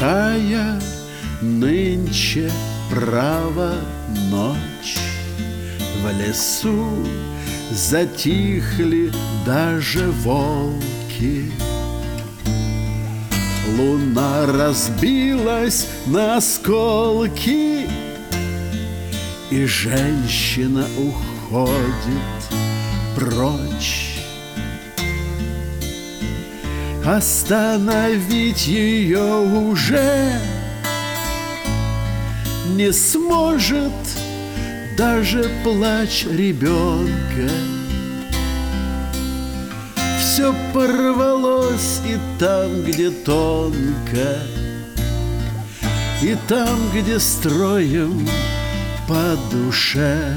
Тихая нынче право ночь, в лесу затихли даже волки. Луна разбилась на осколки, и женщина уходит прочь. Остановить ее уже не сможет даже плач ребенка. Все порвалось и там, где тонко, и там, где строим по душе,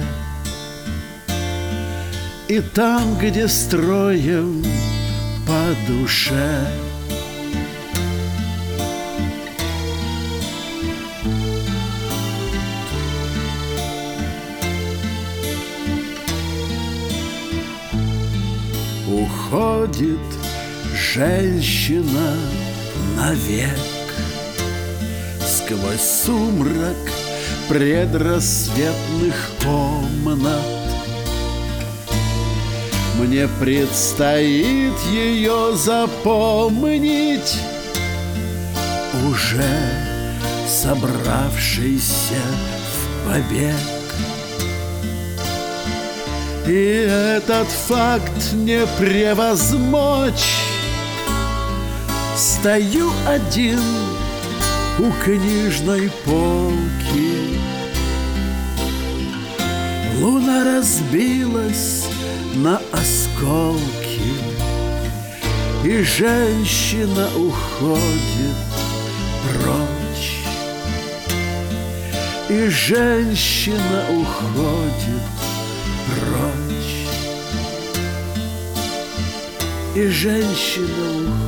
и там, где строим по душе. Уходит женщина навек сквозь сумрак предрассветных комнат. Мне предстоит ее запомнить, уже собравшийся в побег. И этот факт не превозмочь. Стою один у книжной полки. Луна разбилась на осколки, и женщина уходит прочь. И женщина уходит прочь. И женщина уходит